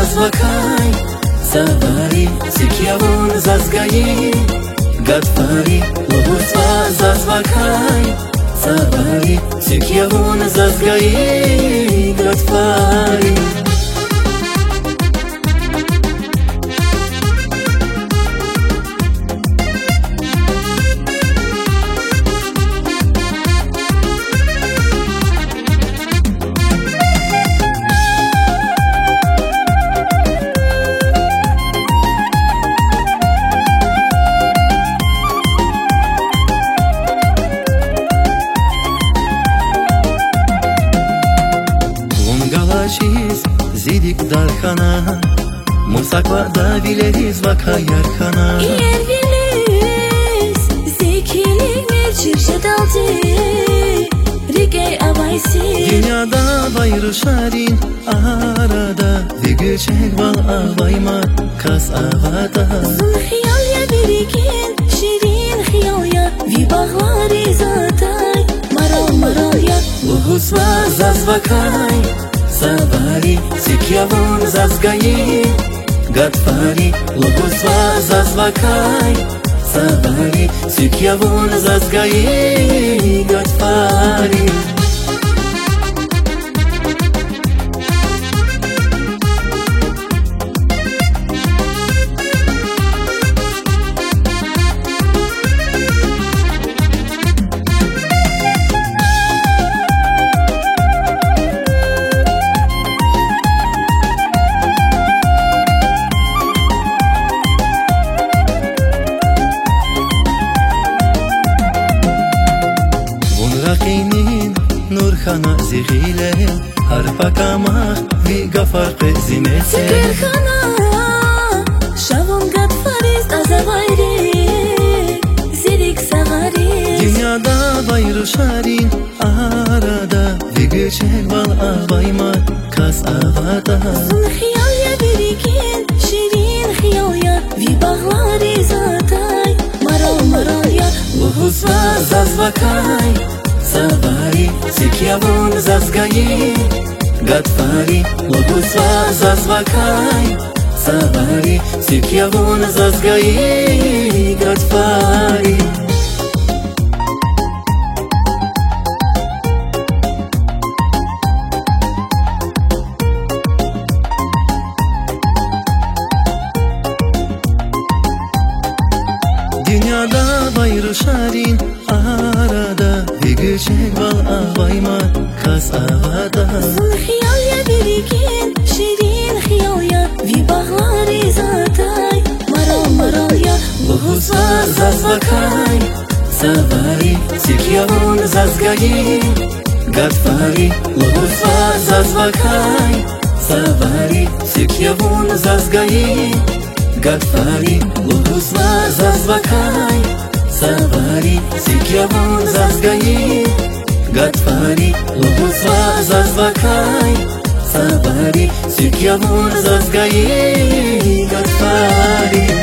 zazvakay Savari sikyavun zazgayi Gadfari lohusva zazvakay Savari sikyavun zazgayi Gadfari Zidik darkhana Musakva da vileriz vakayar khana Yer vileriz Zekilik merçir daldı Rigey avaysi Dünyada bayrı şarin arada Ve göçek val avayma kas avada Zun hiyal ya birikin Şirin hiyal ya Vi bağları zatay Maral maral ya Lohusva zazvakay Savari sikyavun zazgayi Gadfari lohusva zazvakay Savari sikyavun zazgayi Gadfari Nurkhana zighile Harpakamach vi gafar qezimete Sikirkhana Shavun gadfariz azavayri Zidik savari Dünyada bayrı şarin arada Ve göçek val avayma kas avada Zun hiyal ya birikin Şirin hiyal ya Vi bağları zatay Maral maral ya Lohusva zazvakay Savari sikyavun zazgayi Gadfari lohusva zazvakay Savari sikyavun zazgayi Gadfari Dünyada bayrı şarin arada Ve göçek val avayma kas avada Zun hiyal ya birikin Şirin hiyal ya Vi bağları zatay Maral maral ya Lohusva zazvakay Savari sikyavun zazgayi Gadfari lohusva zazvakay Savari sikyavun zazgayi Gadfari lohusva zazvakay Savari sikyavun zazgayi Gadfari lohusva zazvakay Savari sikyavun zazgayi Gadfari